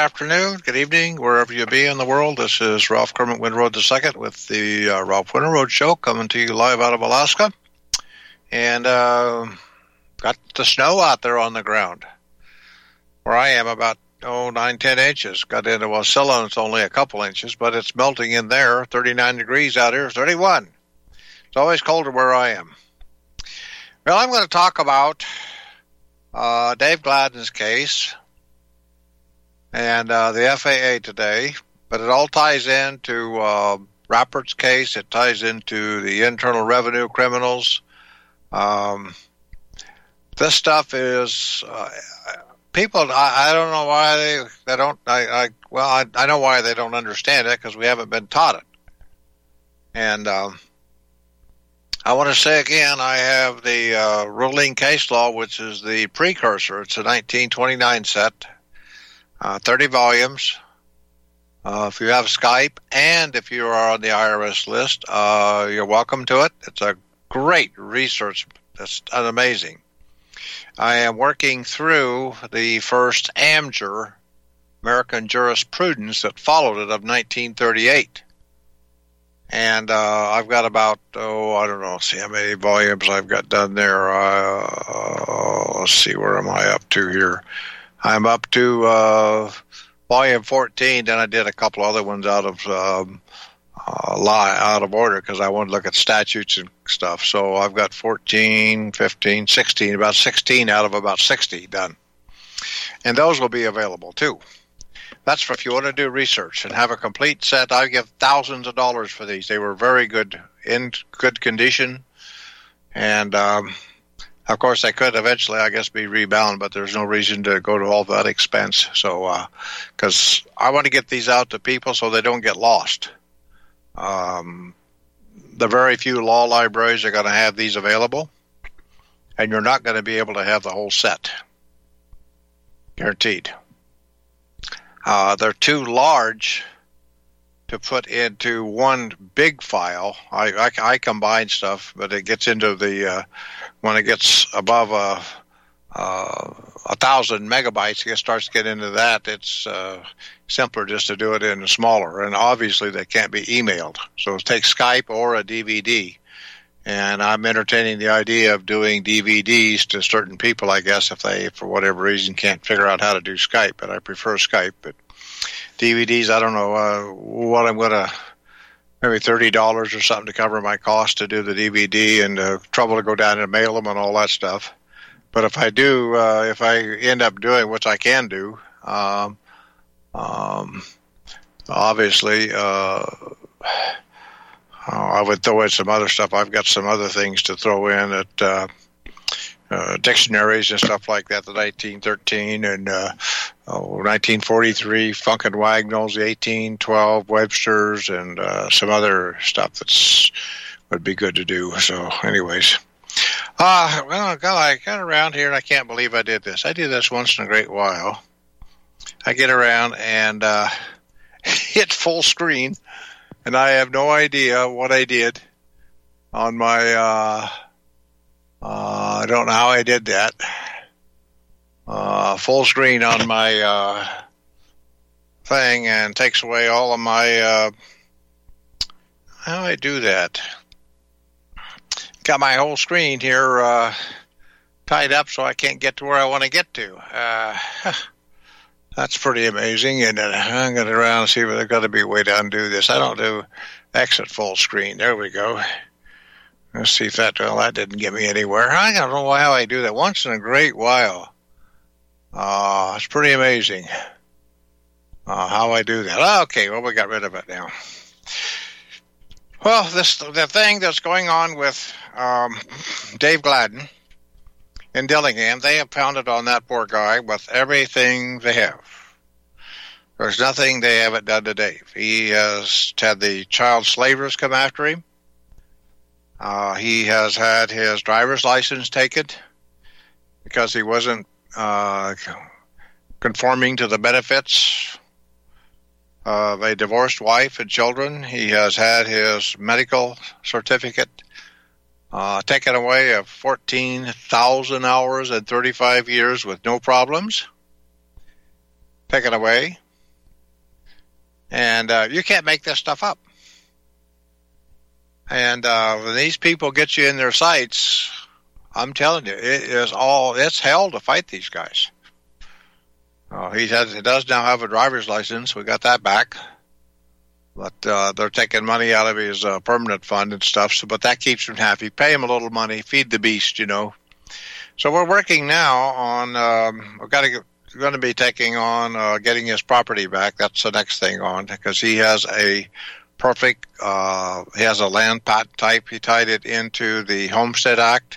afternoon, good evening, wherever you be in the world. This is Ralph Kermit Winroad II with the Ralph Winroad Show, coming to you live out of Alaska. And got the snow out there on the ground. Where I am, about 9-10 inches. Got into Wasilla, and it's only a couple inches, but it's melting in there. 39 degrees out here, 31. It's always colder where I am. Well, I'm going to talk about Dave Gladden's case and the FAA today, but it all ties into Rappert's case. It ties into the Internal Revenue criminals. This stuff is people. I don't know why they don't. I know why they don't understand it, because we haven't been taught it. And I want to say again, I have the ruling case law, which is the precursor. It's a 1929 set. 30 volumes. If you have Skype and if you are on the IRS list, you're welcome to it. It's a great research. That's amazing. I am working through the first AMJUR, American Jurisprudence, that followed it, of 1938. And I've got about, I don't know, see how many volumes I've got done there. Let's see, where am I up to here? I'm up to volume 14. Then I did a couple other ones out of order, because I wanted to look at statutes and stuff. So I've got 14, 15, 16, about 16 out of about 60 done. And those will be available too. That's for if you want to do research and have a complete set. I give thousands of dollars for these. They were very good, in good condition. And of course, they could eventually, I guess, be rebound, but there's no reason to go to all that expense. So, because I want to get these out to people so they don't get lost. The very few law libraries are going to have these available, and you're not going to be able to have the whole set. Guaranteed. They're too large to put into one big file. I combine stuff, but it gets into the when it gets above 1,000 megabytes, it starts to get into that. It's simpler just to do it in a smaller, and obviously they can't be emailed. So take Skype or a DVD. And I'm entertaining the idea of doing DVDs to certain people, I guess, if they, for whatever reason, can't figure out how to do Skype. But I prefer Skype. But DVDs, I don't know what I'm going to, maybe $30 or something to cover my cost to do the DVD, and trouble to go down and mail them and all that stuff. But if I do, if I end up doing, which I can do, obviously, I would throw in some other stuff. I've got some other things to throw in at dictionaries and stuff like that, the 1913 and 1943 Funk and Wagnalls, the 1812 Webster's, and some other stuff that's would be good to do. So, anyways, well, I got around here, and I can't believe I did this. I do this once in a great while. I get around and hit full screen, and I have no idea what I did on my. I don't know how I did that. Full screen on my thing, and takes away all of my. How do I do that? Got my whole screen here tied up, so I can't get to where I want to get to. That's pretty amazing. And I'm going to around and see if there's got to be a way to undo this. I don't do exit full screen. There we go. Let's see if that didn't get me anywhere. I don't know how I do that. Once in a great while. It's pretty amazing how I do that. Okay, well, we got rid of it now. Well, the thing that's going on with Dave Gladden in Dillingham, they have pounded on that poor guy with everything they have. There's nothing they haven't done to Dave. He has had the child slavers come after him. He has had his driver's license taken because he wasn't conforming to the benefits of a divorced wife and children. He has had his medical certificate taken away of 14,000 hours and 35 years with no problems. Taken away. And you can't make this stuff up. And when these people get you in their sights, I'm telling you, it's hell to fight these guys. He does now have a driver's license. We got that back. But they're taking money out of his permanent fund and stuff. So, but that keeps him happy. Pay him a little money. Feed the beast, you know. So we're working now on. We're going to be taking on getting his property back. That's the next thing on, because he has a perfect. He has a land patent type. He tied it into the Homestead Act.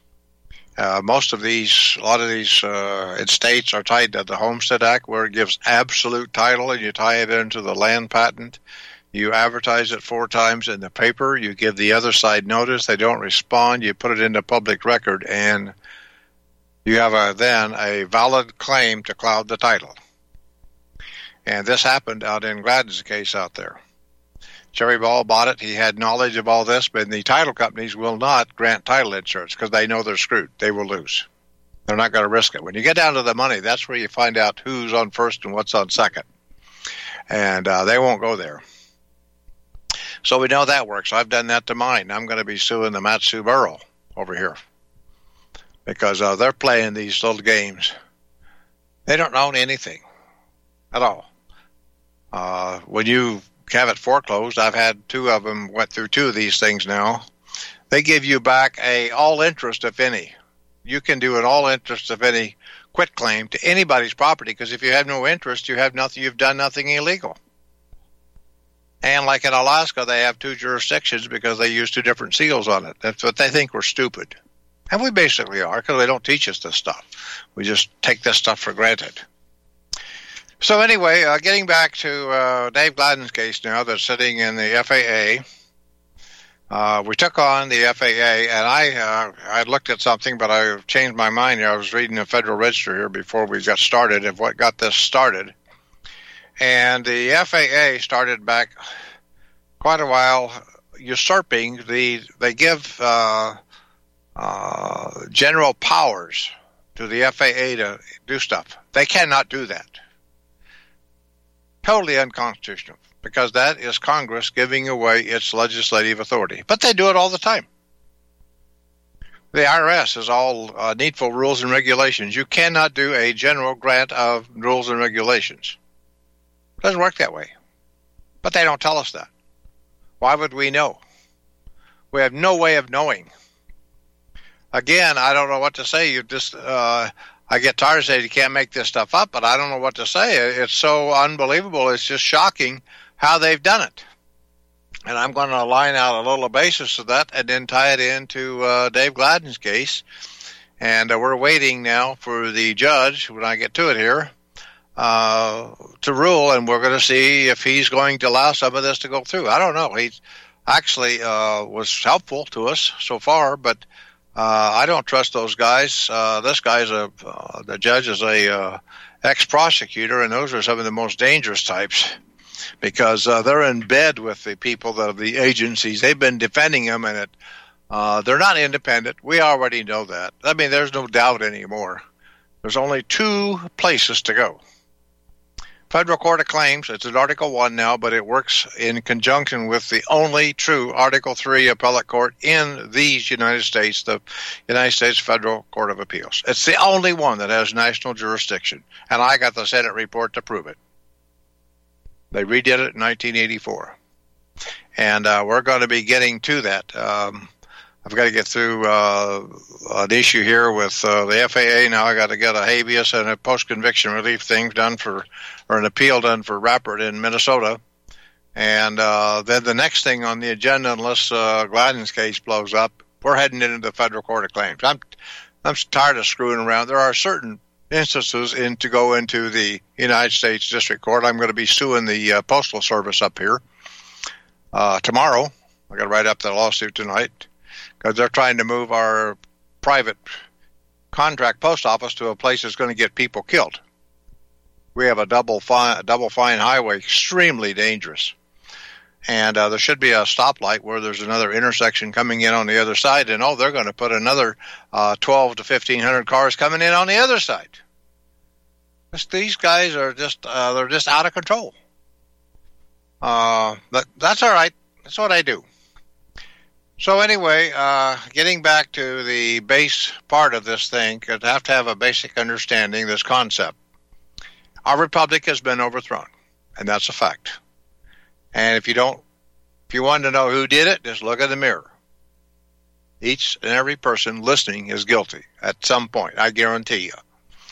A lot of these estates are tied to the Homestead Act, where it gives absolute title, and you tie it into the land patent. You advertise it 4 times in the paper. You give the other side notice. They don't respond. You put it into public record, and you have then a valid claim to cloud the title. And this happened out in Gladden's case out there. Jerry Ball bought it. He had knowledge of all this, but the title companies will not grant title insurance because they know they're screwed. They will lose. They're not going to risk it. When you get down to the money, that's where you find out who's on first and what's on second. And they won't go there. So we know that works. I've done that to mine. I'm going to be suing the Matsu Borough over here because they're playing these little games. They don't own anything at all. When you have it foreclosed, I've had 2 of them, went through 2 of these things now. They give you back a all interest, if any. You can do an all interest, if any, quit claim to anybody's property, because if you have no interest, you have nothing. You've done nothing illegal. And like in Alaska, they have 2 jurisdictions because they use 2 different seals on it. That's what they think we're stupid. And we basically are, because they don't teach us this stuff. We just take this stuff for granted. So anyway, getting back to Dave Gladden's case now that's sitting in the FAA. We took on the FAA, and I looked at something, but I changed my mind. I was reading the Federal Register here before we got started of what got this started. And the FAA started back quite a while usurping they give general powers to the FAA to do stuff. They cannot do that. Totally unconstitutional, because that is Congress giving away its legislative authority. But they do it all the time. The IRS is all needful rules and regulations. You cannot do a general grant of rules and regulations. It doesn't work that way. But they don't tell us that. Why would we know? We have no way of knowing. Again, I don't know what to say. I get tired of saying you can't make this stuff up, but I don't know what to say. It's so unbelievable. It's just shocking how they've done it. And I'm going to line out a little basis of that and then tie it into Dave Gladden's case. And we're waiting now for the judge, when I get to it here, to rule, and we're going to see if he's going to allow some of this to go through. I don't know. He actually was helpful to us so far, but I don't trust those guys. This guy's the judge is a ex-prosecutor, and those are some of the most dangerous types because they're in bed with the people, the agencies. They've been defending them, and they're not independent. We already know that. I mean, there's no doubt anymore. There's only 2 places to go. Federal Court of Claims, it's in Article 1 now, but it works in conjunction with the only true Article 3 appellate court in these United States, the United States Federal Court of Appeals. It's the only one that has national jurisdiction, and I got the Senate report to prove it. They redid it in 1984, and we're going to be getting to that. I've got to get through an issue here with the FAA. Now I got to get a habeas and a post-conviction relief thing done or an appeal done for Rappert in Minnesota. And then the next thing on the agenda, unless Gladden's case blows up, we're heading into the Federal Court of Claims. I'm tired of screwing around. There are certain instances to go into the United States District Court. I'm going to be suing the Postal Service up here tomorrow. I got to write up the lawsuit tonight, because they're trying to move our private contract post office to a place that's going to get people killed. We have a double fine highway, extremely dangerous. And there should be a stoplight where there's another intersection coming in on the other side, and they're going to put another 12 to 1,500 cars coming in on the other side. These guys are just they're just out of control. But that's all right. That's what I do. So anyway, getting back to the base part of this thing, because I have to have a basic understanding of this concept. Our republic has been overthrown, and that's a fact. And if you want to know who did it, just look in the mirror. Each and every person listening is guilty at some point, I guarantee you.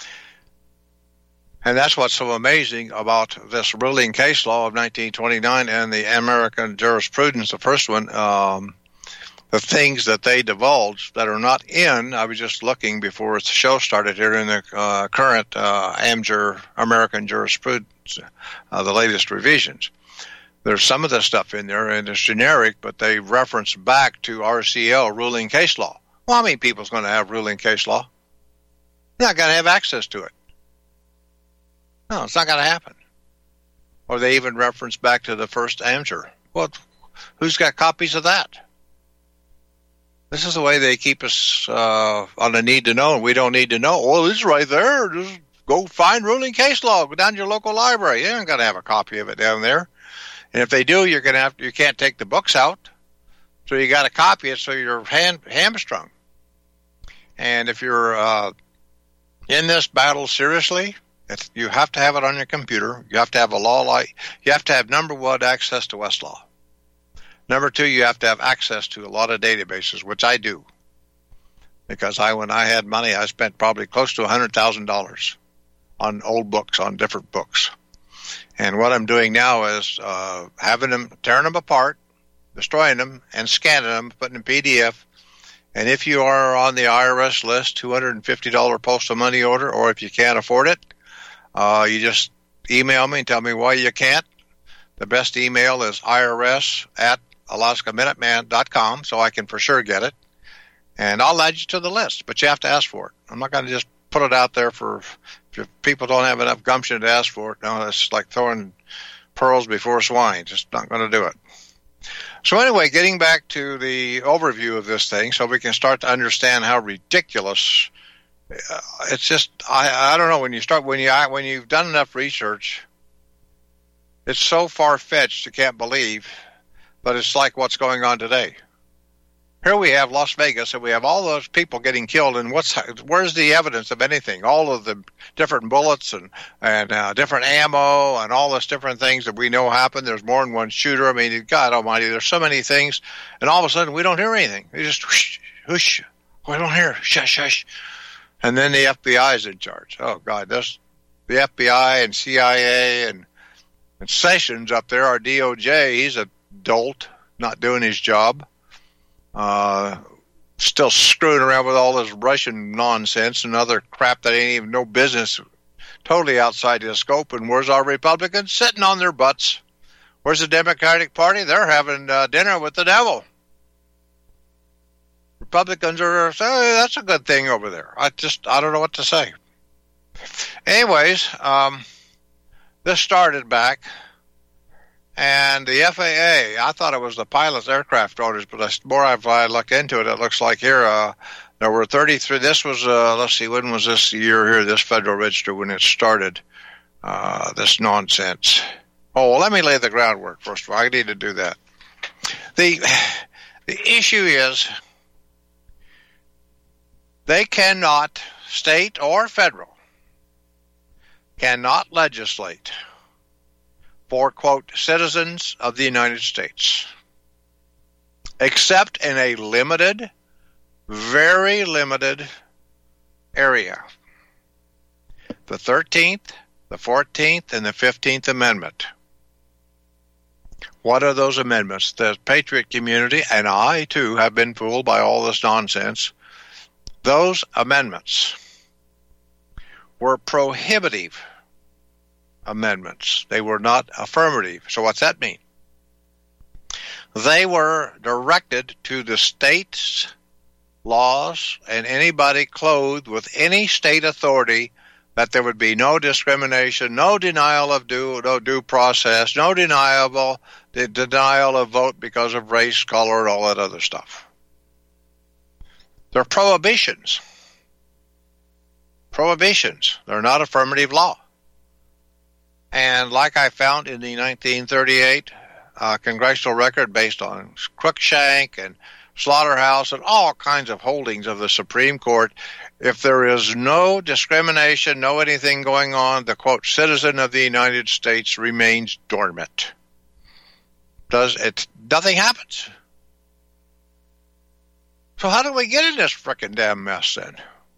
And that's what's so amazing about this ruling case law of 1929 and the American jurisprudence, the first one, the things that they divulged that are not in. I was just looking before the show started here in the current AmJur, American jurisprudence, the latest revisions. There's some of the stuff in there, and it's generic, but they reference back to RCL, ruling case law. Well, how many people's going to have ruling case law? They're not going to have access to it. No, it's not going to happen. Or they even reference back to the first AmJur. Well, who's got copies of that? This is the way they keep us on the need to know, and we don't need to know. Well, it's right there. Just go find ruling case law. Go down to your local library. You ain't got to have a copy of it down there. And if they do, you can't take the books out. So you got to copy it so you're hamstrung. And if you're in this battle seriously, you have to have it on your computer. You have to have you have to have, number one, access to Westlaw. Number two, you have to have access to a lot of databases, which I do. Because when I had money, I spent probably close to $100,000 on old books, on different books. And what I'm doing now is tearing them apart, destroying them, and scanning them, putting them in PDF. And if you are on the IRS list, $250 postal money order, or if you can't afford it, you just email me and tell me why you can't. The best email is irs@alaskaminutman.com, so I can for sure get it. And I'll add you to the list, but you have to ask for it. I'm not going to just put it out there if people don't have enough gumption to ask for it. No, it's like throwing pearls before swine. Just not going to do it. So anyway, getting back to the overview of this thing so we can start to understand how ridiculous it's just, I don't know, when you've done enough research, it's so far-fetched you can't believe, but it's like what's going on today. Here we have Las Vegas, and we have all those people getting killed, and where's the evidence of anything? All of the different bullets and different ammo and all those different things that we know happen. There's more than one shooter. I mean, God almighty, there's so many things, and all of a sudden we don't hear anything. We just whoosh, we don't hear, shush, shush. And then the FBI is in charge. Oh, God, the FBI and CIA and Sessions up there, our DOJ, he's a dolt, not doing his job. Still screwing around with all this Russian nonsense and other crap that ain't even no business, totally outside the scope. And where's our Republicans? Sitting on their butts. Where's the Democratic Party? They're having dinner with the devil. Republicans are saying, that's a good thing over there. I don't know what to say. Anyways, this started back, and the FAA, I thought it was the pilots, aircraft owners, but the more I look into it, it looks like here there were 33. This was, let's see, when was this year here, this Federal Register, when it started, this nonsense. Oh, well, let me lay the groundwork first of all. I need to do that. The issue is they cannot, state or federal, cannot legislate for, quote, citizens of the United States, except in a limited, very limited area. The 13th, the 14th, and the 15th Amendment. What are those amendments? The patriot community, and I, too, have been fooled by all this nonsense. Those amendments were prohibitive amendments. They were not affirmative. So what's that mean? They were directed to the state's laws and anybody clothed with any state authority that there would be no discrimination, no denial of due process, no denial of vote because of race, color, and all that other stuff. They're prohibitions. Prohibitions. They're not affirmative law. And like I found in the 1938 congressional record based on Cruikshank and Slaughterhouse and all kinds of holdings of the Supreme Court. If there is no discrimination, no anything going on, the, quote, citizen of the United States remains dormant. Nothing happens. So how do we get in this frickin' damn mess then?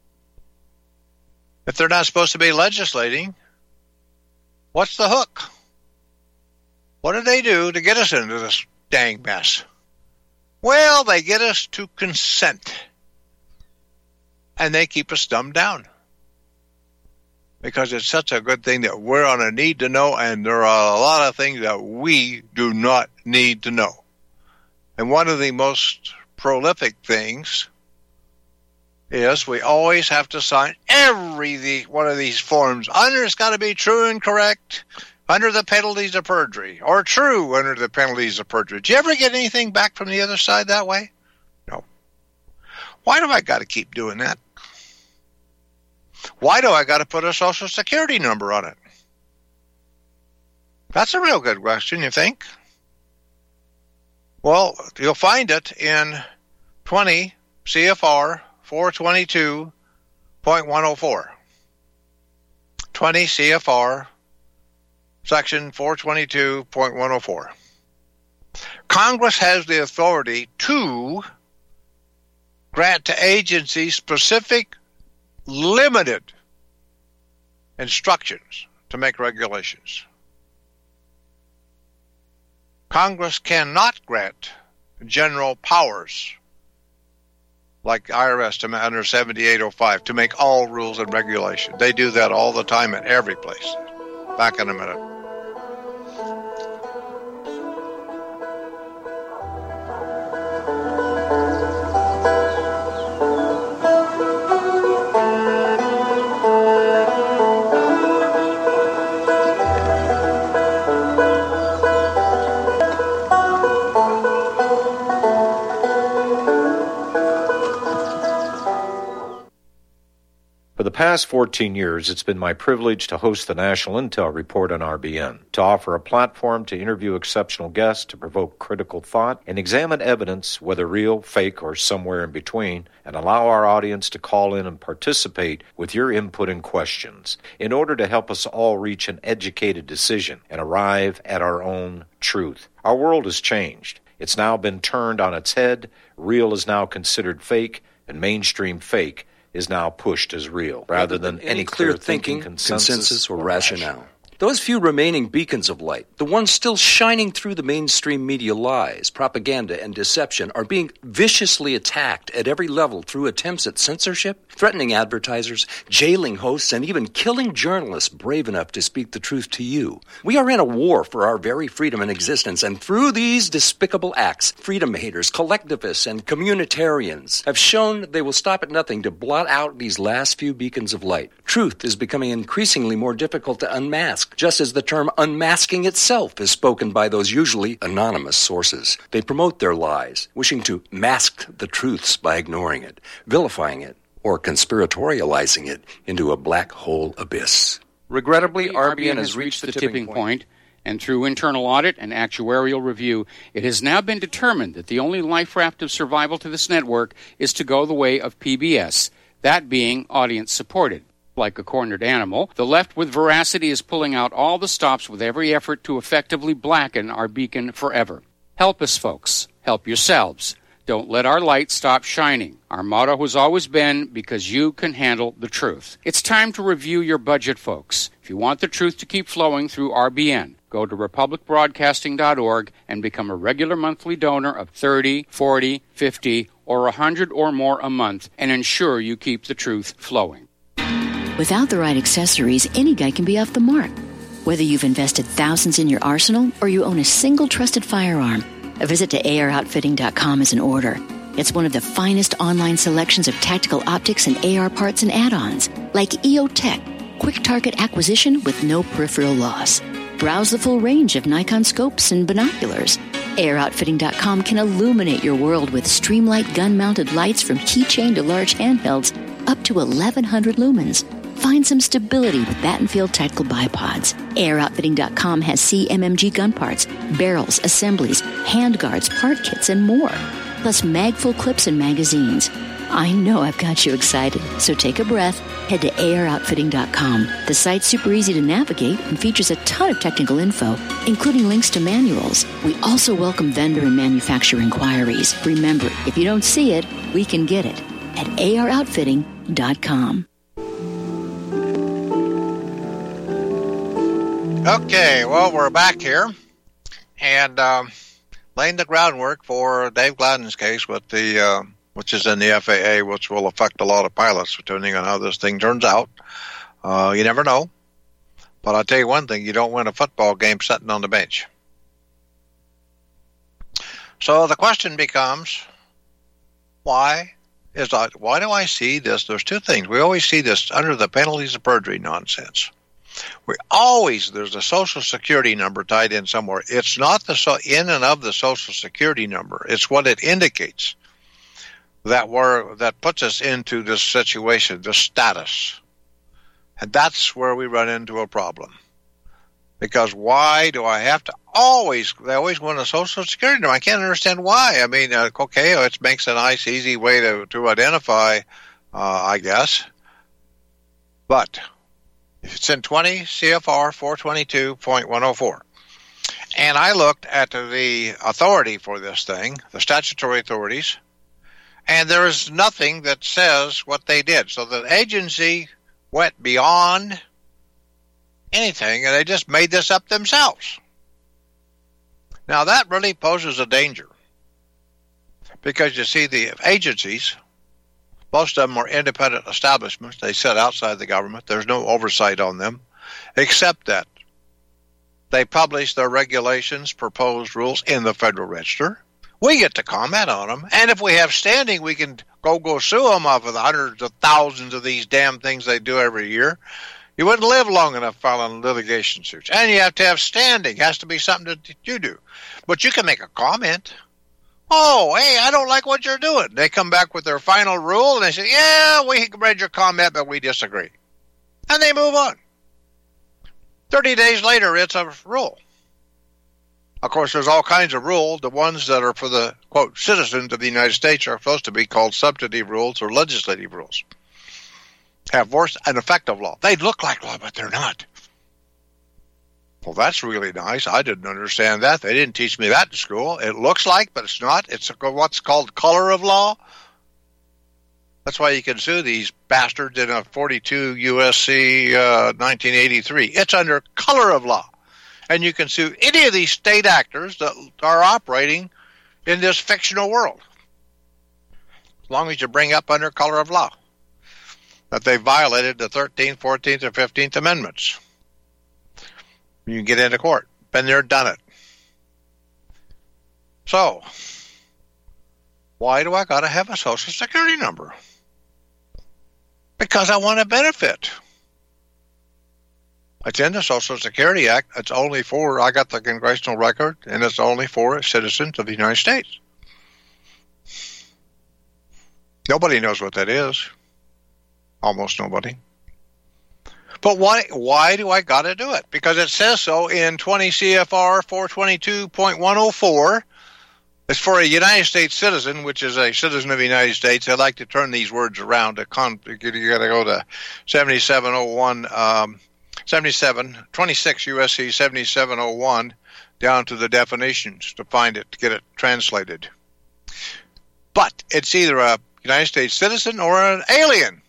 If they're not supposed to be legislating, what's the hook? What do they do to get us into this dang mess? Well, they get us to consent. And they keep us dumbed down. Because it's such a good thing that we're on a need to know, and there are a lot of things that we do not need to know. And one of the most prolific things is we always have to sign every one of these forms. It's got to be true and correct under the penalties of perjury, or true under the penalties of perjury. Did you ever get anything back from the other side that way? No. Why do I got to keep doing that? Why do I got to put a Social Security number on it? That's a real good question, you think? Well, you'll find it in 20 CFR 422.104. 20 CFR Section 422.104. Congress has the authority to grant to agencies specific, limited instructions to make regulations. Congress cannot grant general powers like IRS under 7805 to make all rules and regulations. They do that all the time at every place. Back in a minute. For the past 14 years, it's been my privilege to host the National Intel Report on RBN, to offer a platform to interview exceptional guests, to provoke critical thought, and examine evidence, whether real, fake, or somewhere in between, and allow our audience to call in and participate with your input and questions in order to help us all reach an educated decision and arrive at our own truth. Our world has changed. It's now been turned on its head. Real is now considered fake, and mainstream fake is now pushed as real, rather than any clear thinking, consensus, or rationale. Those few remaining beacons of light, the ones still shining through the mainstream media lies, propaganda, and deception, are being viciously attacked at every level through attempts at censorship, threatening advertisers, jailing hosts, and even killing journalists brave enough to speak the truth to you. We are in a war for our very freedom and existence, and through these despicable acts, freedom haters, collectivists, and communitarians have shown they will stop at nothing to blot out these last few beacons of light. Truth is becoming increasingly more difficult to unmask, just as the term unmasking itself is spoken by those usually anonymous sources. They promote their lies, wishing to mask the truths by ignoring it, vilifying it, or conspiratorializing it into a black hole abyss. Regrettably, RBN has reached the tipping point, and through internal audit and actuarial review, it has now been determined that the only life raft of survival to this network is to go the way of PBS, that being audience-supported. Like a cornered animal, the left with veracity is pulling out all the stops with every effort to effectively blacken our beacon forever. Help us, folks. Help yourselves. Don't let our light stop shining. Our motto has always been, because you can handle the truth. It's time to review your budget, folks. If you want the truth to keep flowing through RBN, go to republicbroadcasting.org and become a regular monthly donor of $30, $40, $50, or $100 or more a month, and ensure you keep the truth flowing. Without the right accessories, any guy can be off the mark. Whether you've invested thousands in your arsenal or you own a single trusted firearm, a visit to AROutfitting.com is in order. It's one of the finest online selections of tactical optics and AR parts and add-ons, like EOTech, quick target acquisition with no peripheral loss. Browse the full range of Nikon scopes and binoculars. AROutfitting.com can illuminate your world with Streamlight gun-mounted lights from keychain to large handhelds up to 1,100 lumens. Find some stability with Battenfield Tactical Bipods. AIROutfitting.com has CMMG gun parts, barrels, assemblies, handguards, part kits, and more. Plus magful clips and magazines. I know I've got you excited, so take a breath. Head to AIROutfitting.com. The site's super easy to navigate and features a ton of technical info, including links to manuals. We also welcome vendor and manufacturer inquiries. Remember, if you don't see it, we can get it at AIROutfitting.com. Okay, well, we're back here, and laying the groundwork for Dave Gladden's case with the, which is in the FAA, which will affect a lot of pilots, depending on how this thing turns out. You never know. But I'll tell you one thing, you don't win a football game sitting on the bench. So the question becomes, why do I see this? There's two things. We always see this under the penalties of perjury nonsense. There's a Social Security number tied in somewhere. It's not the in and of the Social Security number. It's what it indicates that puts us into this situation, this status. And that's where we run into a problem. Because why do I have to they always want a Social Security number. I can't understand why. I mean, okay, it makes a nice, easy way to identify, I guess. But it's in 20 CFR 422.104. And I looked at the authority for this thing, the statutory authorities, and there is nothing that says what they did. So the agency went beyond anything, and they just made this up themselves. Now, that really poses a danger. Because, you see, the agencies, most of them are independent establishments. They sit outside the government. There's no oversight on them, except that they publish their regulations, proposed rules in the Federal Register. We get to comment on them. And if we have standing, we can go sue them off of the hundreds of thousands of these damn things they do every year. You wouldn't live long enough filing litigation suits. And you have to have standing. It has to be something that you do. But you can make a comment. Oh, hey, I don't like what you're doing. They come back with their final rule, and they say, yeah, we read your comment, but we disagree. And they move on. 30 days later, it's a rule. Of course, there's all kinds of rules. The ones that are for the, quote, citizens of the United States are supposed to be called substantive rules or legislative rules. Have force and effective law. They look like law, but they're not. Well, that's really nice. I didn't understand that. They didn't teach me that in school. It looks like, but it's not. It's what's called color of law. That's why you can sue these bastards in a 42 U.S.C. 1983. It's under color of law. And you can sue any of these state actors that are operating in this fictional world, as long as you bring up under color of law that they violated the 13th, 14th, or 15th Amendments. You can get into court. Been there, done it. So, why do I got to have a Social Security number? Because I want a benefit. It's in the Social Security Act. It's only for, I got the congressional record, and it's only for citizens of the United States. Nobody knows what that is. Almost nobody. But why do I got to do it? Because it says so in 20 CFR 422.104. It's for a United States citizen, which is a citizen of the United States. I like to turn these words around. You got to go to 7701, 26 USC 7701, down to the definitions to find it, to get it translated. But it's either a United States citizen or an alien.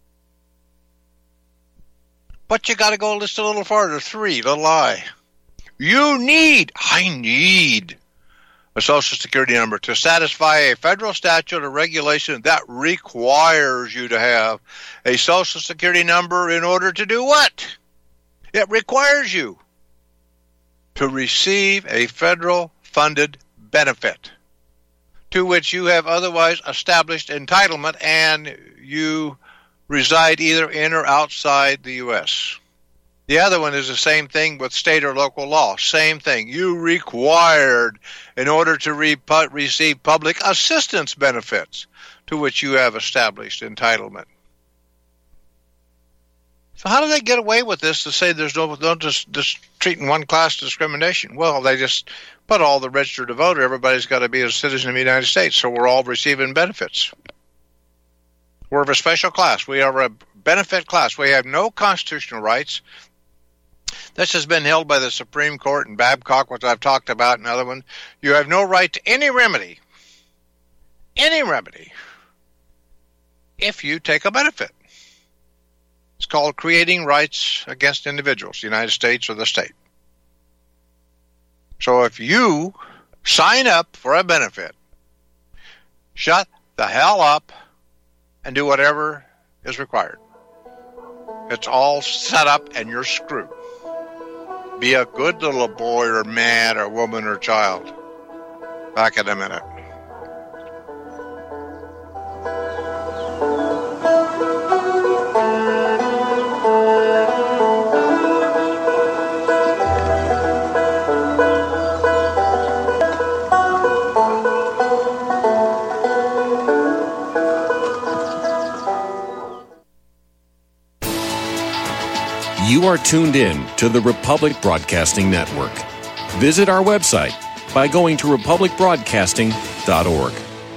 But you got to go just a little farther. 3, little I. I need a Social Security number to satisfy a federal statute or regulation that requires you to have a Social Security number in order to do what? It requires you to receive a federal funded benefit to which you have otherwise established entitlement and you reside either in or outside the U.S. The other one is the same thing with state or local law. Same thing. You required in order to receive public assistance benefits to which you have established entitlement. So how do they get away with this to say there's no just treating one class discrimination? Well, they just put all the registered to vote. Everybody's got to be a citizen of the United States, so we're all receiving benefits. We're of a special class. We are a benefit class. We have no constitutional rights. This has been held by the Supreme Court and Babcock, which I've talked about, another one. You have no right to any remedy, if you take a benefit. It's called creating rights against individuals, the United States or the state. So if you sign up for a benefit, shut the hell up and do whatever is required. It's all set up and you're screwed. Be a good little boy or man or woman or child. Back in a minute. You are tuned in to the Republic Broadcasting Network. Visit our website by going to republicbroadcasting.org.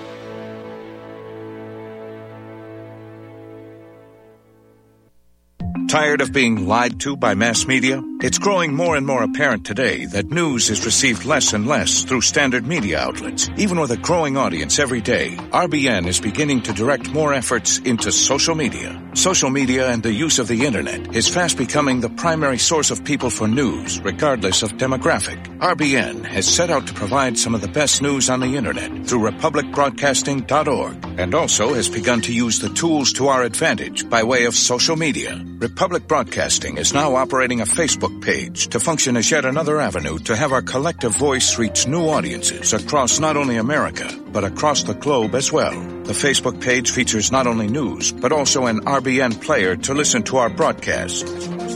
Tired of being lied to by mass media? It's growing more and more apparent today that news is received less and less through standard media outlets. Even with a growing audience every day, RBN is beginning to direct more efforts into social media. Social media and the use of the internet is fast becoming the primary source of people for news, regardless of demographic. RBN has set out to provide some of the best news on the internet through republicbroadcasting.org, and also has begun to use the tools to our advantage by way of social media. Republic Broadcasting is now operating a Facebook page to function as yet another avenue to have our collective voice reach new audiences across not only America, but across the globe as well. The Facebook page features not only news, but also an RBN player to listen to our broadcast.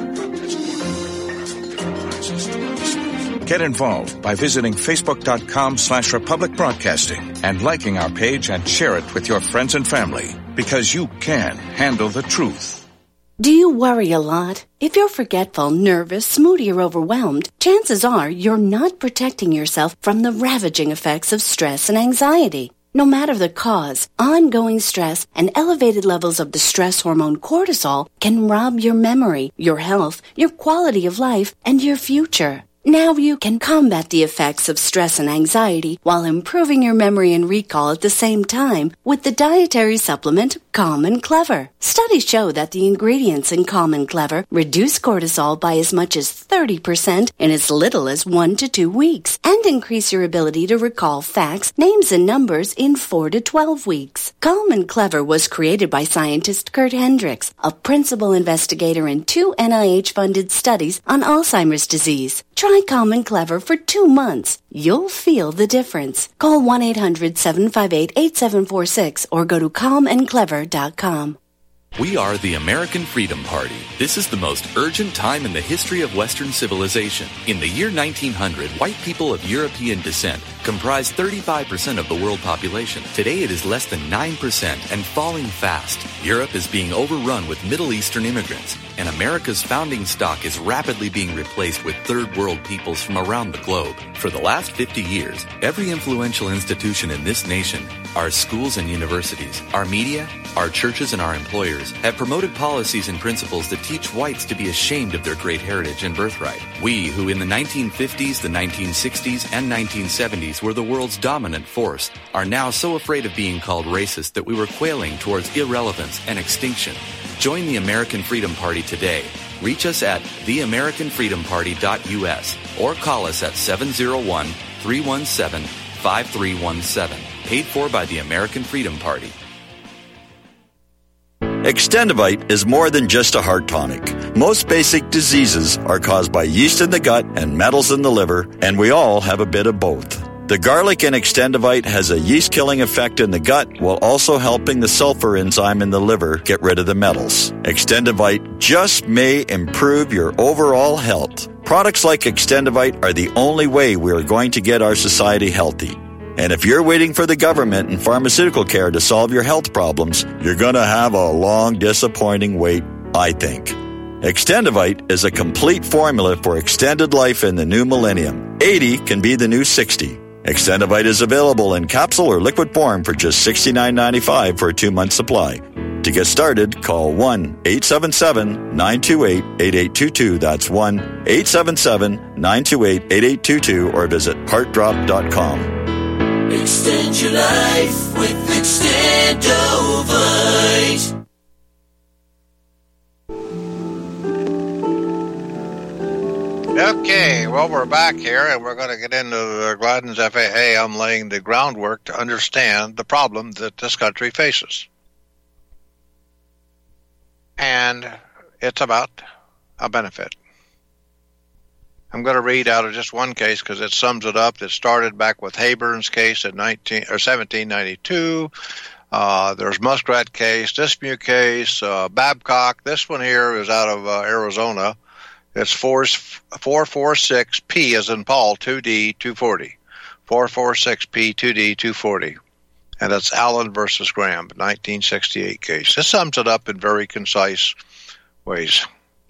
Get involved by visiting facebook.com/Republic Broadcasting and liking our page and share it with your friends and family, because you can handle the truth. Do you worry a lot? If you're forgetful, nervous, moody, or overwhelmed, chances are you're not protecting yourself from the ravaging effects of stress and anxiety. No matter the cause, ongoing stress and elevated levels of the stress hormone cortisol can rob your memory, your health, your quality of life, and your future. Now you can combat the effects of stress and anxiety while improving your memory and recall at the same time with the dietary supplement Calm and Clever. Studies show that the ingredients in Calm and Clever reduce cortisol by as much as 30% in as little as 1 to 2 weeks and increase your ability to recall facts, names, and numbers in 4 to 12 weeks. Calm and Clever was created by scientist Kurt Hendricks, a principal investigator in 2 NIH-funded studies on Alzheimer's disease. Try Calm and Clever for 2 months. You'll feel the difference. Call 1-800-758-8746 or go to calmandclever.com. We are the American Freedom Party. This is the most urgent time in the history of Western civilization. In the year 1900, white people of European descent comprised 35% of the world population. Today it is less than 9% and falling fast. Europe is being overrun with Middle Eastern immigrants, and America's founding stock is rapidly being replaced with third world peoples from around the globe. For the last 50 years, every influential institution in this nation, our schools and universities, our media, our churches, and our employers have promoted policies and principles that teach whites to be ashamed of their great heritage and birthright. We, who in the 1950s, the 1960s, and 1970s were the world's dominant force, are now so afraid of being called racist that we were quailing towards irrelevance and extinction. Join the American Freedom Party today. Reach us at theamericanfreedomparty.us or call us at 701-317-5317. Paid for by the American Freedom Party. Extendivite is more than just a heart tonic. Most basic diseases are caused by yeast in the gut and metals in the liver, and we all have a bit of both. The garlic in Extendivite has a yeast-killing effect in the gut while also helping the sulfur enzyme in the liver get rid of the metals. Extendivite just may improve your overall health. Products like Extendivite are the only way we are going to get our society healthy. And if you're waiting for the government and pharmaceutical care to solve your health problems, you're going to have a long, disappointing wait, I think. Extendivite is a complete formula for extended life in the new millennium. 80 can be the new 60. Extendivite is available in capsule or liquid form for just $69.95 for a 2-month supply. To get started, call 1-877-928-8822. That's 1-877-928-8822 or visit heartdrop.com. Extend your life with Extendovite. Okay, well, we're back here, and we're going to get into the Gladden's FAA. I'm laying the groundwork to understand the problem that this country faces. And it's about a benefit. I'm going to read out of just one case because it sums it up. It started back with Hayburn's case in 1792. There's Muskrat case, Dismute case, Babcock. This one here is out of Arizona. It's 446P as in Paul, 2D 240. 446P 2D 240. And it's Allen versus Graham, 1968 case. This sums it up in very concise ways.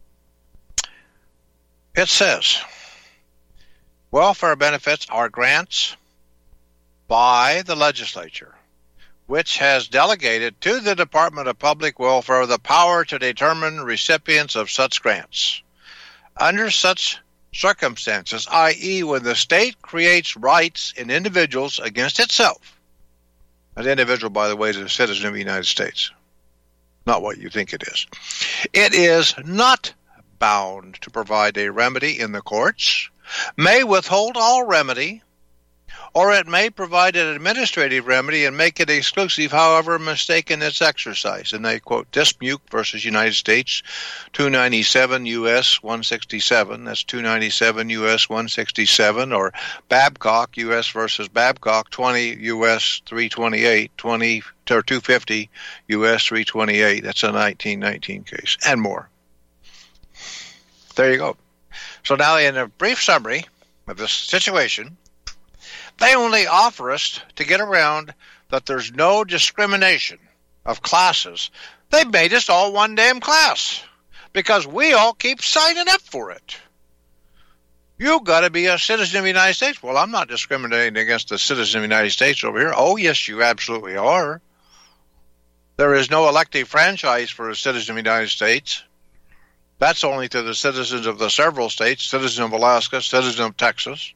It says, welfare benefits are grants by the legislature, which has delegated to the Department of Public Welfare the power to determine recipients of such grants. Under such circumstances, i.e. when the state creates rights in individuals against itself, an individual, by the way, is a citizen of the United States, not what you think it is not bound to provide a remedy in the courts, may withhold all remedy, or it may provide an administrative remedy and make it exclusive, however mistaken its exercise. And they quote Dismute versus United States, 297 U.S. 167. That's 297 U.S. 167. Or Babcock, U.S. versus Babcock, 20 U.S. 328, 20 or 250 U.S. 328. That's a 1919 case, and more. There you go. So now, in a brief summary of this situation, they only offer us to get around that there's no discrimination of classes. They've made us all one damn class because we all keep signing up for it. You got to be a citizen of the United States. Well, I'm not discriminating against the citizen of the United States over here. Oh, yes, you absolutely are. There is no elective franchise for a citizen of the United States. That's only to the citizens of the several states, citizen of Alaska, citizen of Texas.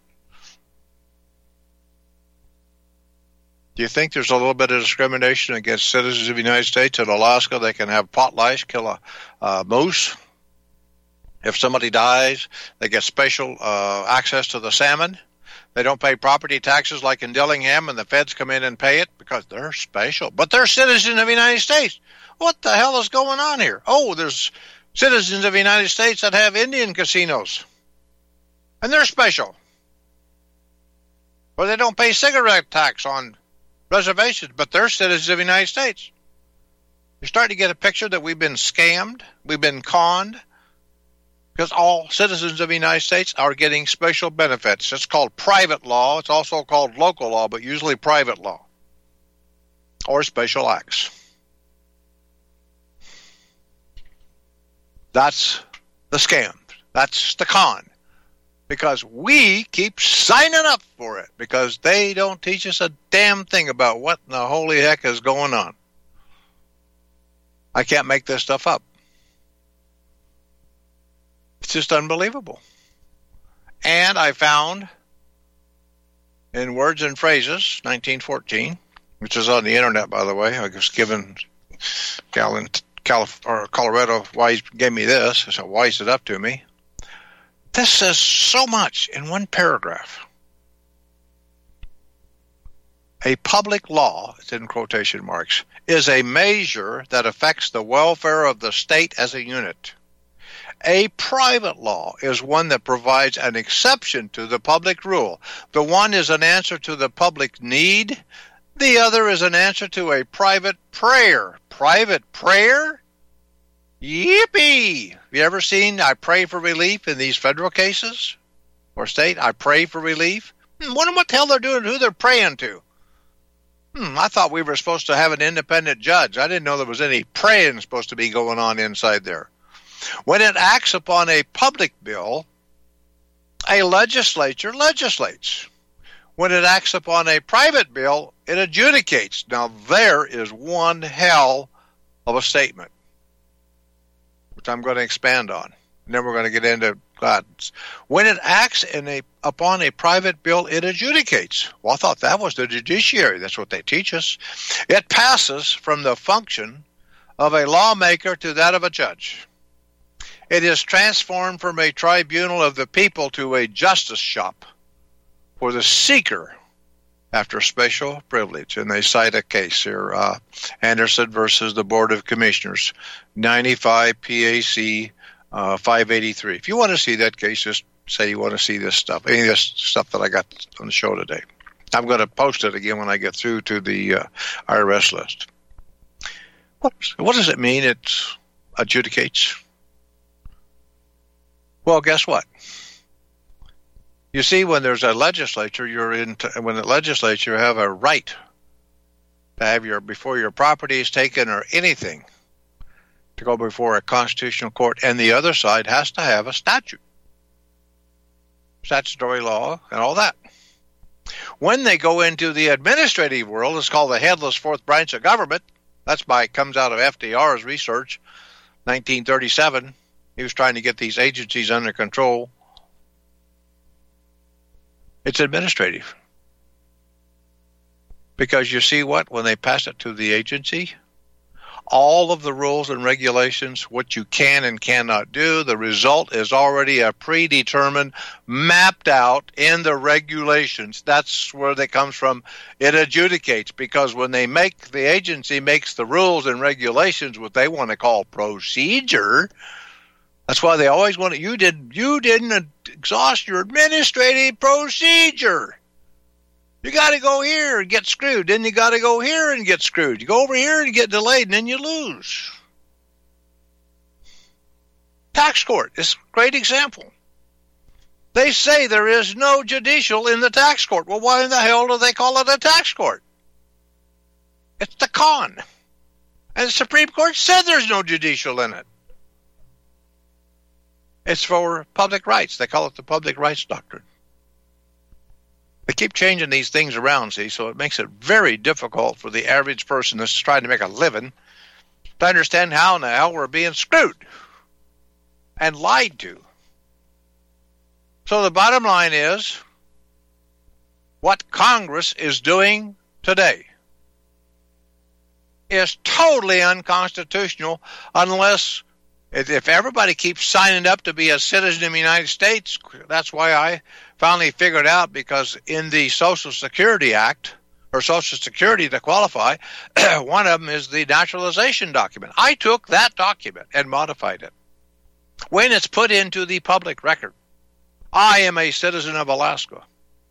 Do you think there's a little bit of discrimination against citizens of the United States? In Alaska, they can have pot lice, kill a moose. If somebody dies, they get special access to the salmon. They don't pay property taxes like in Dillingham, and the feds come in and pay it because they're special. But they're citizens of the United States. What the hell is going on here? Oh, there's citizens of the United States that have Indian casinos, and they're special. Or they don't pay cigarette tax on reservations, but they're citizens of the United States. You're starting to get a picture that we've been scammed, we've been conned, because all citizens of the United States are getting special benefits. It's called private law. It's also called local law, but usually private law or special acts. That's the scam. That's the con. Because we keep signing up for it because they don't teach us a damn thing about what in the holy heck is going on. I can't make this stuff up. It's just unbelievable. And I found in Words and Phrases, 1914, which is on the internet, by the way. I was given Colorado Wise gave me this, so wised it up to me. This says so much in one paragraph. A public law, it's in quotation marks, is a measure that affects the welfare of the state as a unit. A private law is one that provides an exception to the public rule. The one is an answer to the public need. The other is an answer to a private prayer. Private prayer? Yippee! Have you ever seen I pray for relief in these federal cases? Or state, I pray for relief? Wonder what the hell they're doing, who they're praying to. I thought we were supposed to have an independent judge. I didn't know there was any praying supposed to be going on inside there. When it acts upon a public bill, a legislature legislates. When it acts upon a private bill, it adjudicates. Now, there is one hell of a statement, which I'm going to expand on. And then we're going to get into God's. When it acts upon a private bill, it adjudicates. Well, I thought that was the judiciary. That's what they teach us. It passes from the function of a lawmaker to that of a judge. It is transformed from a tribunal of the people to a justice shop for the seeker after special privilege. And they cite a case here, Anderson versus the Board of Commissioners, 95 PAC 583. If you want to see that case, just say you want to see this stuff, any of this stuff that I got on the show today. I'm going to post it again when I get through to the IRS list. What does it mean it adjudicates? Well, guess what? You see, when there's a legislature, when the legislature have a right to have before your property is taken or anything, to go before a constitutional court, and the other side has to have a statutory law, and all that. When they go into the administrative world, it's called the headless fourth branch of government. Comes out of FDR's research, 1937. He was trying to get these agencies under control. It's administrative. Because you see what? When they pass it to the agency, all of the rules and regulations, what you can and cannot do, the result is already a predetermined, mapped out in the regulations. That's where that comes from. It adjudicates, because when the agency makes the rules and regulations, what they want to call procedure, that's why they always want you didn't exhaust your administrative procedure. You got to go here and get screwed. Then you got to go here and get screwed. You go over here and get delayed, and then you lose. Tax court is a great example. They say there is no judicial in the tax court. Well, why in the hell do they call it a tax court? It's the con. And the Supreme Court said there's no judicial in it. It's for public rights. They call it the public rights doctrine. They keep changing these things around, see, so it makes it very difficult for the average person that's trying to make a living to understand how in the hell we're being screwed and lied to. So the bottom line is, what Congress is doing today is totally unconstitutional unless, if everybody keeps signing up to be a citizen of the United States. That's why I finally figured out, because in the Social Security Act, or Social Security to qualify, one of them is the naturalization document. I took that document and modified it. When it's put into the public record, I am a citizen of Alaska.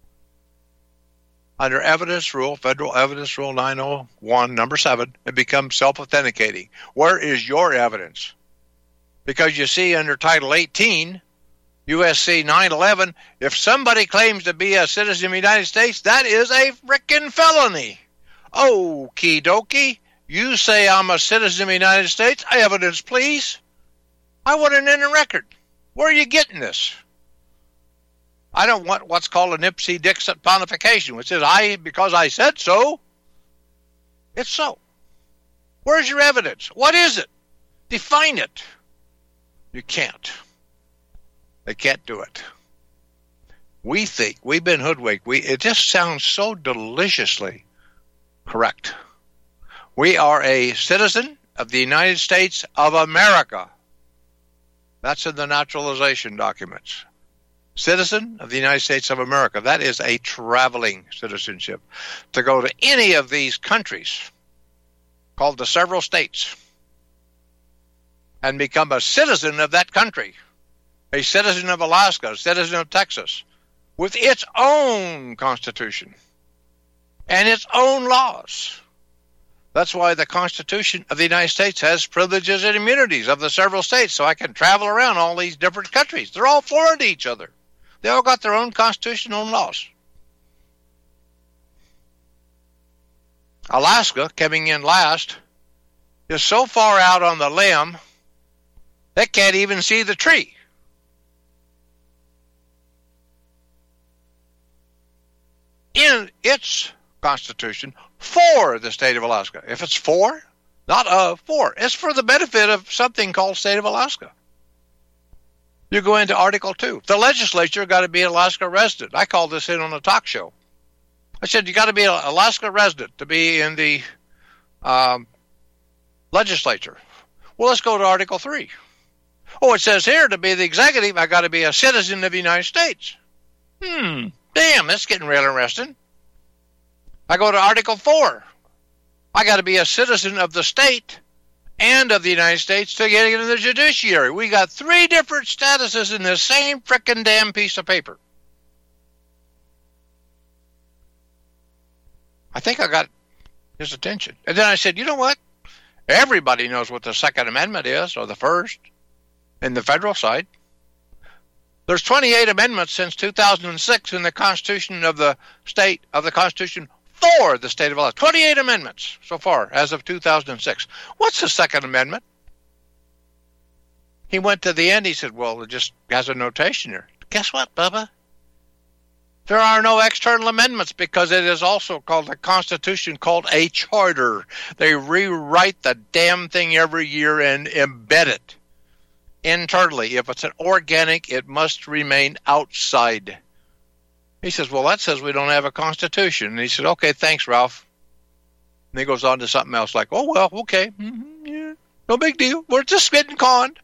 Under evidence rule, federal evidence rule 901, number 7, it becomes self-authenticating. Where is your evidence? Because you see, under Title 18, USC 911, if somebody claims to be a citizen of the United States, that is a frickin' felony. Okie dokie. You say I'm a citizen of the United States. Evidence, please. I want it in the record. Where are you getting this? I don't want what's called an Ipsy-Dixit pontification, which is because I said so. It's so. Where's your evidence? What is it? Define it. You can't. They can't do it. We think we've been hoodwinked. It just sounds so deliciously correct. We are a citizen of the United States of America. That's in the naturalization documents. Citizen of the United States of America. That is a traveling citizenship. To go to any of these countries, called the several states, and become a citizen of that country, a citizen of Alaska, a citizen of Texas, with its own constitution and its own laws. That's why the Constitution of the United States has privileges and immunities of the several states, so I can travel around all these different countries. They're all foreign to each other. They all got their own constitution, own laws. Alaska, coming in last, is so far out on the limb, They can't even see the tree. In its Constitution for the state of Alaska. If it's for, not of, for. It's for the benefit of something called state of Alaska. You go into Article 2. The legislature got to be an Alaska resident. I called this in on a talk show. I said, you got to be an Alaska resident to be in the legislature. Well, let's go to Article 3. Oh, it says here to be the executive, I got to be a citizen of the United States. Damn, that's getting real interesting. I go to Article 4. I got to be a citizen of the state and of the United States to get into the judiciary. We got 3 different statuses in the same frickin' damn piece of paper. I think I got his attention. And then I said, you know what? Everybody knows what the Second Amendment is, or the First, in the federal side. There's 28 amendments since 2006 in the Constitution of the state, of the Constitution for the state of Alaska. 28 amendments so far as of 2006. What's the Second Amendment? He went to the end. He said, well, it just has a notation here. Guess what, Bubba? There are no external amendments because it is also called a Constitution called a charter. They rewrite the damn thing every year and embed it internally. If it's an organic, it must remain outside. He says, well, that says we don't have a Constitution. And he said, okay, thanks, Ralph. And he goes on to something else like, oh, well, okay. Yeah, no big deal. We're just getting conned.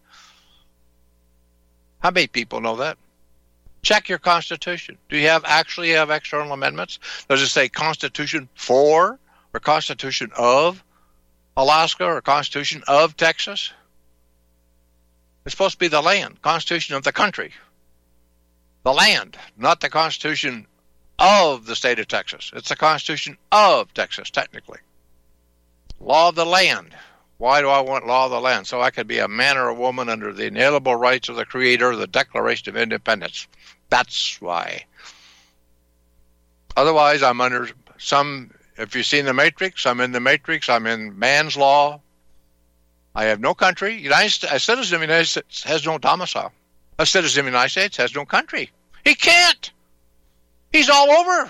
How many people know that? Check your Constitution. Do you actually have external amendments? Does it say Constitution for or Constitution of Alaska or Constitution of Texas? It's supposed to be the land, Constitution of the country. The land, not the Constitution of the state of Texas. It's the Constitution of Texas, technically. Law of the land. Why do I want law of the land? So I could be a man or a woman under the inalienable rights of the Creator, the Declaration of Independence. That's why. Otherwise, I'm under some, if you've seen The Matrix, I'm in The Matrix, I'm in man's law. I have no country. A citizen of the United States has no domicile. A citizen of the United States has no country. He can't. He's all over.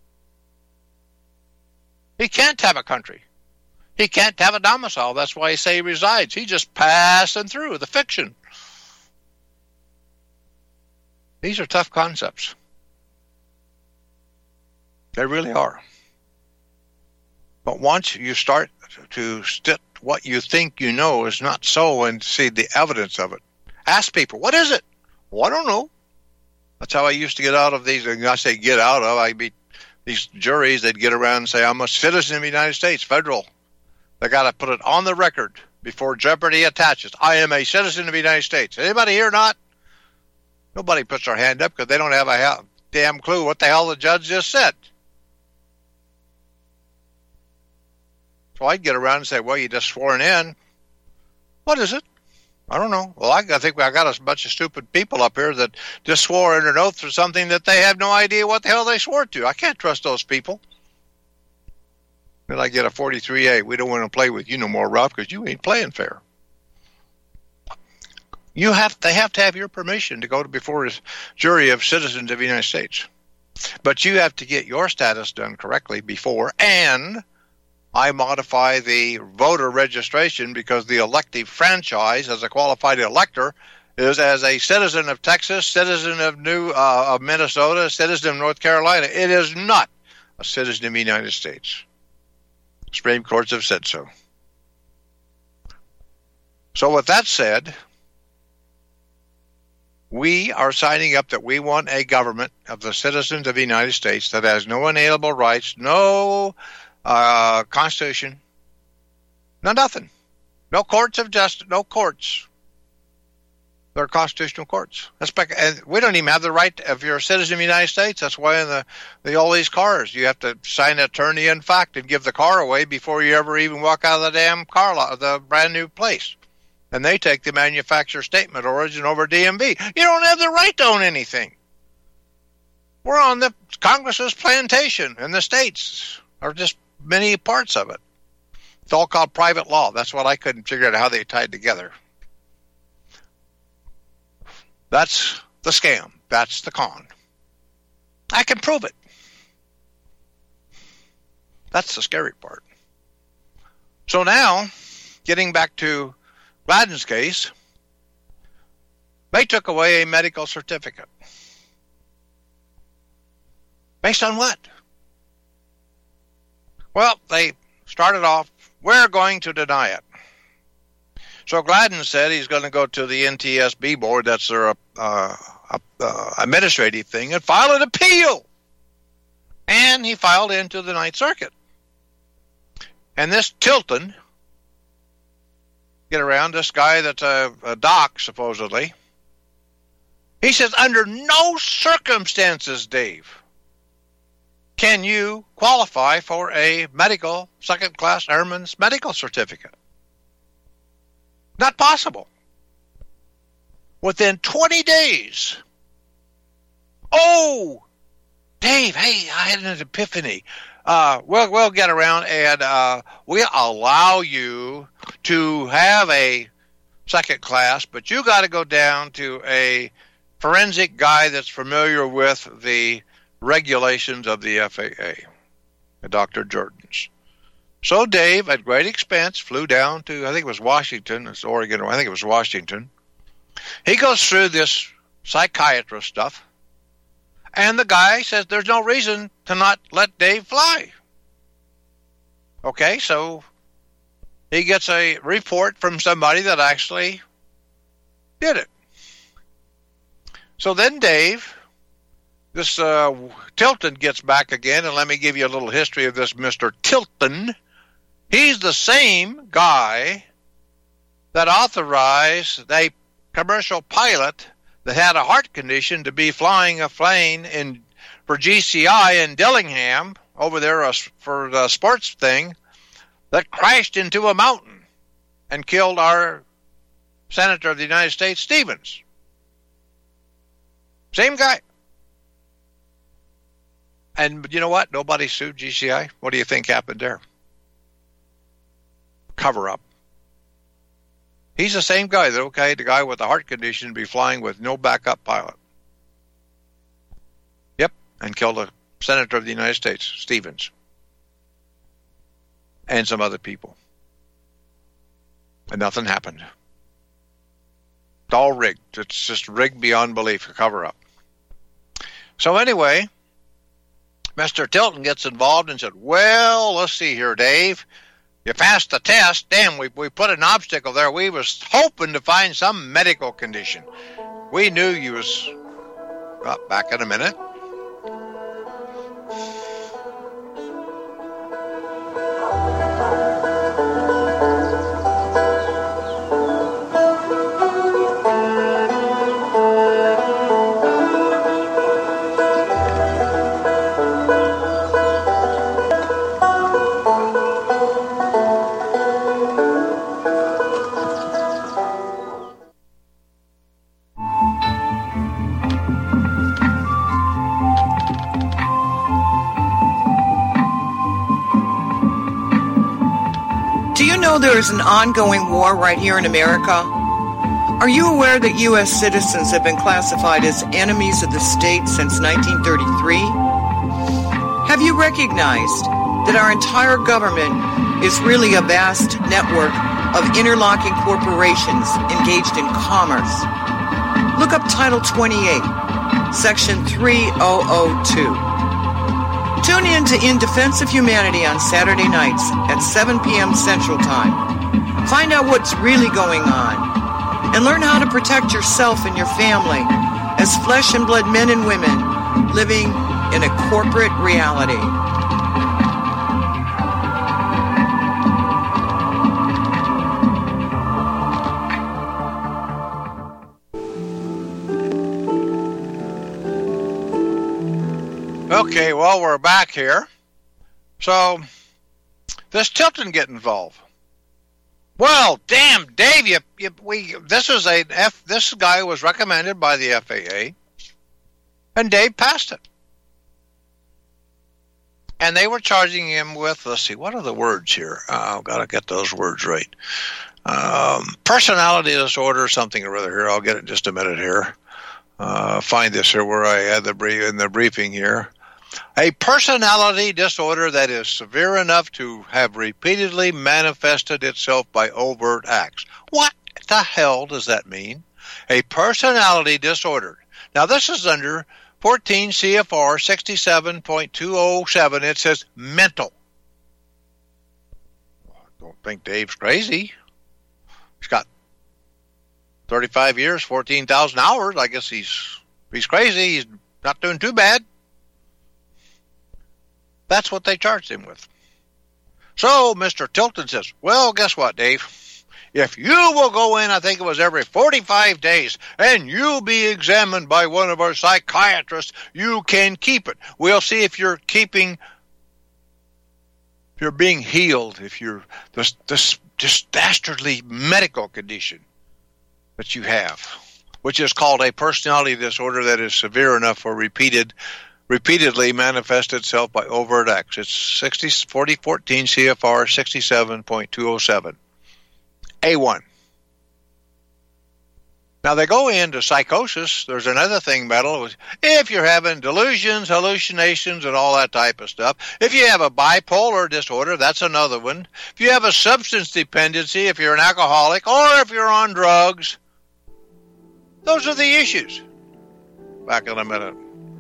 He can't have a country. He can't have a domicile. That's why he say he resides. He's just passing through the fiction. These are tough concepts. They really are. But once you start to stick what you think you know is not so and see the evidence of it, ask people, what is it? Well, I don't know. That's how I used to get out of these. And I say get out of, I'd be these juries, they'd get around and say, I'm a citizen of the United States, federal. They got to put it on the record before jeopardy attaches. I am a citizen of the United States. Anybody here not? Nobody puts their hand up because they don't have a damn clue what the hell the judge just said. So I'd get around and say, well, you just sworn in. What is it? I don't know. Well, I think I got a bunch of stupid people up here that just swore in an oath for something that they have no idea what the hell they swore to. I can't trust those people. Then I get a 43A. We don't want to play with you no more, Ralph, because you ain't playing fair. They have to have your permission to go before a jury of citizens of the United States. But you have to get your status done correctly before, and I modify the voter registration because the elective franchise as a qualified elector is as a citizen of Texas, citizen of Minnesota, citizen of North Carolina. It is not a citizen of the United States. Supreme Courts have said so. So with that said, we are signing up that we want a government of the citizens of the United States that has no inalienable rights, no Constitution, nothing. No courts of justice, no courts. They're constitutional courts. And we don't even have the right, if you're a citizen of the United States, that's why in all these cars, you have to sign an attorney in fact and give the car away before you ever even walk out of the damn car lot, the brand new place. And they take the manufacturer statement origin over DMV. You don't have the right to own anything. We're on the Congress's plantation in the states, or just many parts of it. It's all called private law. That's what I couldn't figure out how they tied together. That's the scam. That's the con. I can prove it. That's the scary part. So now, getting back to Gladden's case, they took away a medical certificate. Based on what? Well, they started off, we're going to deny it. So Gladden said he's going to go to the NTSB board, that's their administrative thing, and file an appeal. And he filed into the Ninth Circuit. And this Tilton, get around, this guy that's a doc, supposedly, he says, under no circumstances, Dave, can you qualify for a medical, second-class airman's medical certificate. Not possible. Within 20 days, oh, Dave, hey, I had an epiphany. We'll get around and we'll allow you to have a second class, but you got to go down to a forensic guy that's familiar with the regulations of the FAA, Dr. Jordan's. So Dave, at great expense, flew down to, I think it was Washington, it's Oregon, I think it was Washington. He goes through this psychiatrist stuff, and the guy says there's no reason to not let Dave fly. Okay, so he gets a report from somebody that actually did it. So then Dave, this Tilton gets back again, and let me give you a little history of this Mr. Tilton. He's the same guy that authorized a commercial pilot that had a heart condition to be flying a plane for GCI in Dillingham over there for the sports thing that crashed into a mountain and killed our Senator of the United States, Stevens. Same guy. And you know what? Nobody sued GCI. What do you think happened there? Cover up. He's the same guy that okayed the guy with the heart condition to be flying with no backup pilot. Yep, and killed a Senator of the United States, Stevens, and some other people. And nothing happened. It's all rigged. It's just rigged beyond belief, a cover-up. So anyway, Mr. Tilton gets involved and said, well, let's see here, Dave. You passed the test. Damn, we put an obstacle there. We was hoping to find some medical condition. We knew you was... Well, back in a minute. There is an ongoing war right here in America. Are you aware that U.S. citizens have been classified as enemies of the state since 1933? Have you recognized that our entire government is really a vast network of interlocking corporations engaged in commerce? Look up Title 28, Section 3002. Tune in to In Defense of Humanity on Saturday nights at 7 p.m. Central Time. Find out what's really going on and learn how to protect yourself and your family as flesh and blood men and women living in a corporate reality. Okay, well, we're back here. So, does Tilton get involved? Well, damn, Dave, this guy was recommended by the FAA, and Dave passed it. And they were charging him with, let's see, what are the words here? I've got to get those words right. Personality disorder, something or other here. I'll get it in just a minute here. find this here where I had in the briefing here. A personality disorder that is severe enough to have repeatedly manifested itself by overt acts. What the hell does that mean? A personality disorder. Now, this is under 14 CFR 67.207. It says mental. I don't think Dave's crazy. He's got 35 years, 14,000 hours. I guess he's crazy. He's not doing too bad. That's what they charged him with. So Mr. Tilton says, well, guess what, Dave? If you will go in, I think it was every 45 days, and you'll be examined by one of our psychiatrists, you can keep it. We'll see if you're being healed, if you're this dastardly medical condition that you have, which is called a personality disorder that is severe enough for repeatedly manifest itself by overt acts. It's 14 CFR 67.207. A1. Now they go into psychosis. There's another thing, Metal. If you're having delusions, hallucinations, and all that type of stuff. If you have a bipolar disorder, that's another one. If you have a substance dependency, if you're an alcoholic, or if you're on drugs, those are the issues. Back in a minute.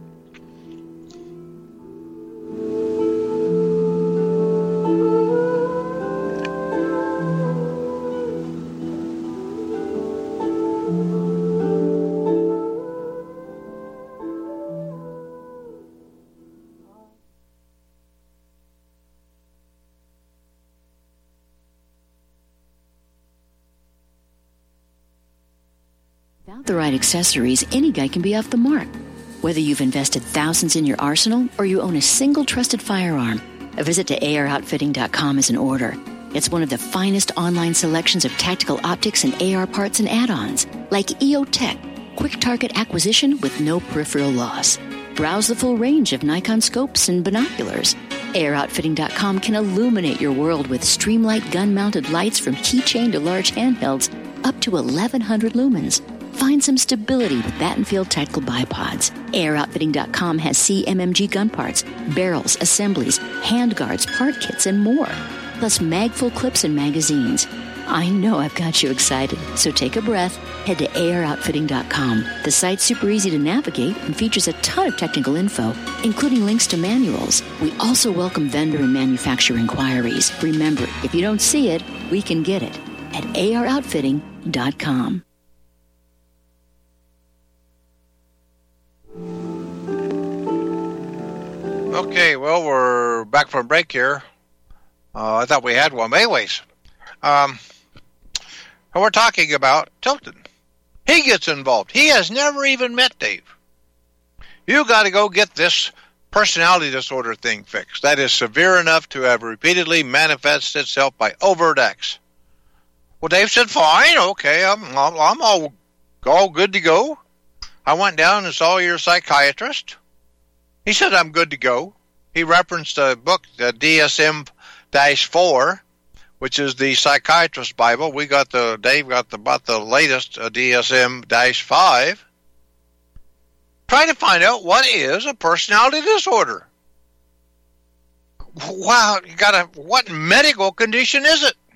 Without the right accessories, any guy can be off the mark. Whether you've invested thousands in your arsenal or you own a single trusted firearm, a visit to AROutfitting.com is in order. It's one of the finest online selections of tactical optics and AR parts and add-ons, like EOTech, quick target acquisition with no peripheral loss. Browse the full range of Nikon scopes and binoculars. AROutfitting.com can illuminate your world with Streamlight gun-mounted lights from keychain to large handhelds up to 1,100 lumens. Find some stability with Battenfield Tactical Bipods. AROutfitting.com has CMMG gun parts, barrels, assemblies, handguards, part kits, and more. Plus mag-full clips and magazines. I know I've got you excited, so take a breath. Head to AROutfitting.com. The site's super easy to navigate and features a ton of technical info, including links to manuals. We also welcome vendor and manufacturer inquiries. Remember, if you don't see it, we can get it at AROutfitting.com. Okay, well, we're back from break here. I thought we had one. But anyways, we're talking about Tilton. He gets involved. He has never even met Dave. You got to go get this personality disorder thing fixed. That is severe enough to have repeatedly manifested itself by overt acts. Well, Dave said, fine, okay, I'm all good to go. I went down and saw your psychiatrist. He said, I'm good to go. He referenced a book, the DSM-4, which is the Psychiatrist Bible. Dave got about the latest DSM-5. Trying to find out what is a personality disorder. Wow, what medical condition is it?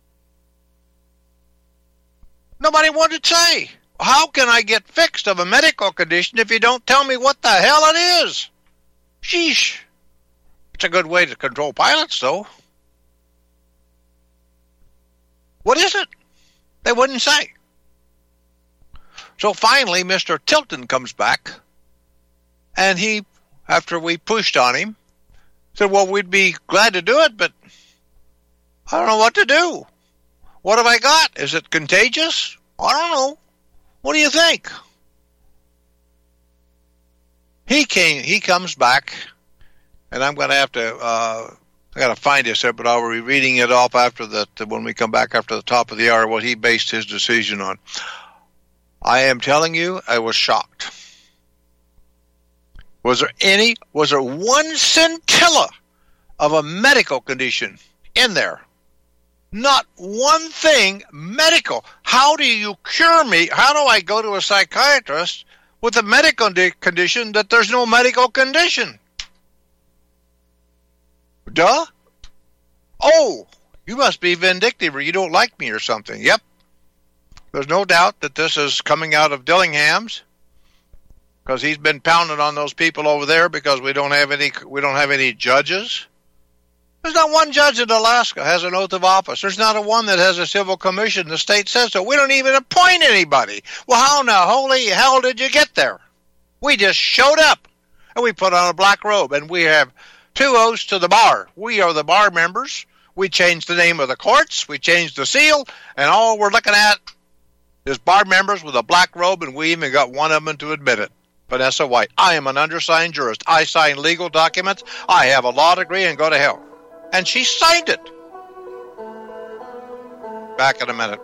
Nobody wanted to say. How can I get fixed of a medical condition if you don't tell me what the hell it is? Sheesh. It's a good way to control pilots, though. What is it? They wouldn't say. So finally, Mr. Tilton comes back, and he, after we pushed on him, said, well, we'd be glad to do it, but I don't know what to do. What have I got? Is it contagious? I don't know. What do you think? He comes back, and I'm going to have to, I got to find this there, but I'll be reading it off after when we come back after the top of the hour, what he based his decision on. I am telling you, I was shocked. Was there one scintilla of a medical condition in there? Not one thing medical. How do you cure me? How do I go to a psychiatrist with a medical condition that there's no medical condition. Duh. Oh, you must be vindictive or you don't like me or something. Yep. There's no doubt that this is coming out of Dillingham's, because he's been pounding on those people over there because we don't have any judges. There's not one judge in Alaska has an oath of office. There's not a one that has a civil commission. The state says so. We don't even appoint anybody. Well, how in the holy hell did you get there? We just showed up, and we put on a black robe, and we have 2 oaths to the bar. We are the bar members. We changed the name of the courts. We changed the seal, and all we're looking at is bar members with a black robe, and we even got one of them to admit it. Vanessa White. I am an undersigned jurist. I sign legal documents. I have a law degree and go to hell. And she signed it. Back in a minute.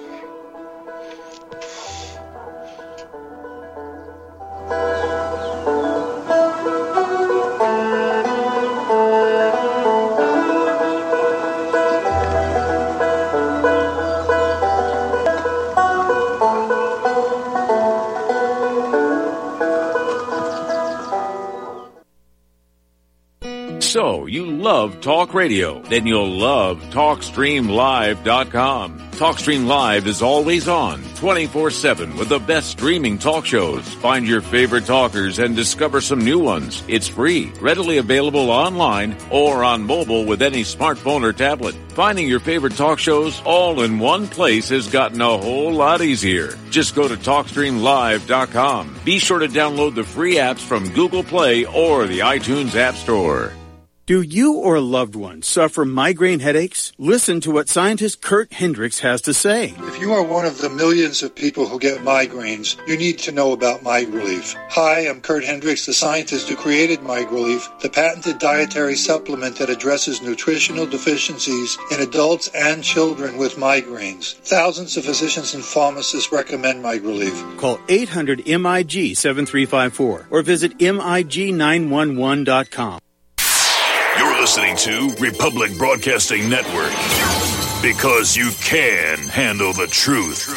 So, you love talk radio? Then you'll love TalkStreamLive.com. TalkStream Live is always on, 24/7 with the best streaming talk shows. Find your favorite talkers and discover some new ones. It's free, readily available online or on mobile with any smartphone or tablet. Finding your favorite talk shows all in one place has gotten a whole lot easier. Just go to TalkStreamLive.com. Be sure to download the free apps from Google Play or the iTunes App Store. Do you or a loved one suffer migraine headaches? Listen to what scientist Kurt Hendricks has to say. If you are one of the millions of people who get migraines, you need to know about MigRelief. Hi, I'm Kurt Hendricks, the scientist who created MigRelief, the patented dietary supplement that addresses nutritional deficiencies in adults and children with migraines. Thousands of physicians and pharmacists recommend MigRelief. Call 800-MIG-7354 or visit MIG911.com. You're listening to Republic Broadcasting Network, because you can handle the truth.